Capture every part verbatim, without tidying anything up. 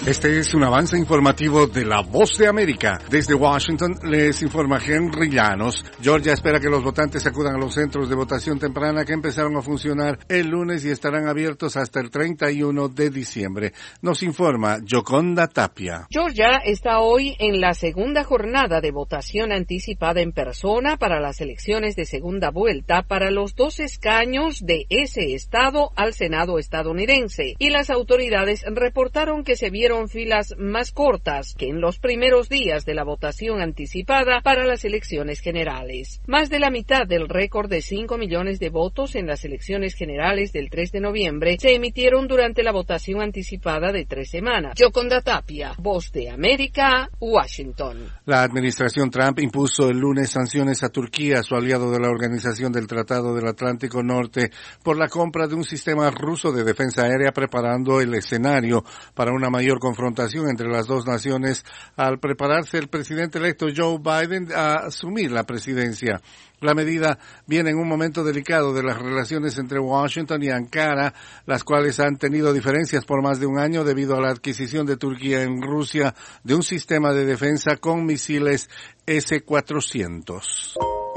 Este es un avance informativo de La Voz de América. Desde Washington les informa Henry Llanos. Georgia espera que los votantes acudan a los centros de votación temprana que empezaron a funcionar el lunes y estarán abiertos hasta el treinta y uno de diciembre. Nos informa Yoconda Tapia. Georgia está hoy en la segunda jornada de votación anticipada en persona para las elecciones de segunda vuelta para los dos escaños de ese estado al Senado estadounidense, y las autoridades reportaron que se vieron filas más cortas que en los primeros días de la votación anticipada para las elecciones generales. Más de la mitad del récord de cinco millones de votos en las elecciones generales del tres de noviembre se emitieron durante la votación anticipada de tres semanas. Yoconda Tapia, Voz de América, Washington. La administración Trump impuso el lunes sanciones a Turquía, su aliado de la Organización del Tratado del Atlántico Norte, por la compra de un sistema ruso de defensa aérea, preparando el escenario para una mayor confrontación entre las dos naciones al prepararse el presidente electo Joe Biden a asumir la presidencia. La medida viene en un momento delicado de las relaciones entre Washington y Ankara, las cuales han tenido diferencias por más de un año debido a la adquisición de Turquía en Rusia de un sistema de defensa con misiles ese cuatrocientos.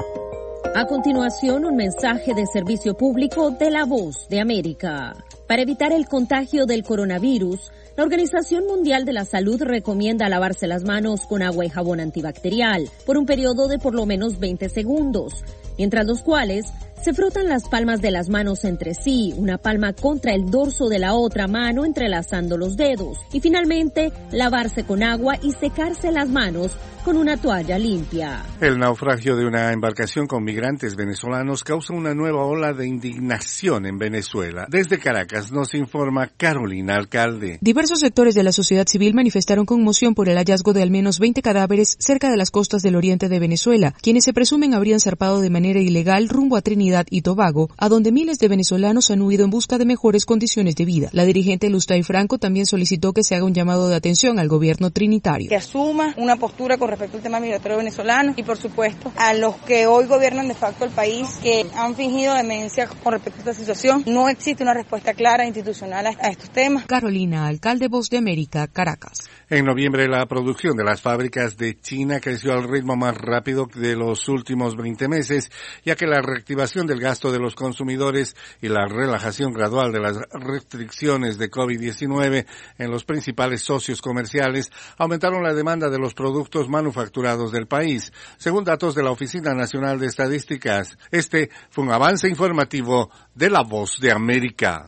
A continuación, un mensaje de servicio público de La Voz de América. Para evitar el contagio del coronavirus, la Organización Mundial de la Salud recomienda lavarse las manos con agua y jabón antibacterial por un periodo de por lo menos veinte segundos, mientras los cuales se frotan las palmas de las manos entre sí, una palma contra el dorso de la otra mano entrelazando los dedos, y finalmente lavarse con agua y secarse las manos con una toalla limpia. El naufragio de una embarcación con migrantes venezolanos causa una nueva ola de indignación en Venezuela. Desde Caracas nos informa Carolina Alcalde. Diversos sectores de la sociedad civil manifestaron conmoción por el hallazgo de al menos veinte cadáveres cerca de las costas del oriente de Venezuela, quienes se presumen habrían zarpado de manera ilegal rumbo a Trinidad y Tobago, a donde miles de venezolanos han huido en busca de mejores condiciones de vida. La dirigente Lustay Franco también solicitó que se haga un llamado de atención al gobierno trinitario. Que asuma una postura con respecto al tema migratorio venezolano y, por supuesto, a los que hoy gobiernan de facto el país, que han fingido demencia con respecto a esta situación. No existe una respuesta clara e institucional a estos temas. Carolina Alcalde, Voz de América, Caracas. En noviembre, la producción de las fábricas de China creció al ritmo más rápido de los últimos veinte meses, ya que la reactivación del gasto de los consumidores y la relajación gradual de las restricciones de COVID diecinueve en los principales socios comerciales aumentaron la demanda de los productos manufacturados del país, según datos de la Oficina Nacional de Estadísticas. Este fue un avance informativo de La Voz de América.